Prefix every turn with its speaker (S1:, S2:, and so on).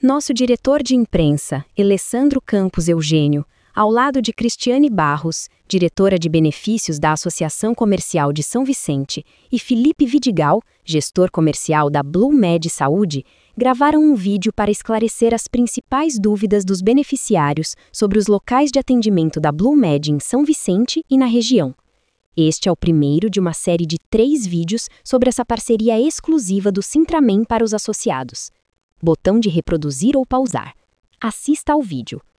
S1: Nosso diretor de imprensa, Alessandro Campos Eugênio, ao lado de Cristiane Barros, diretora de benefícios da Associação Comercial de São Vicente, e Felipe Vidigal, gestor comercial da Blue Med Saúde, gravaram um vídeo para esclarecer as principais dúvidas dos beneficiários sobre os locais de atendimento da Blue Med em São Vicente e na região. Este é o primeiro de uma série de 3 vídeos sobre essa parceria exclusiva do Sintramen para os associados. Botão de reproduzir ou pausar. Assista ao vídeo.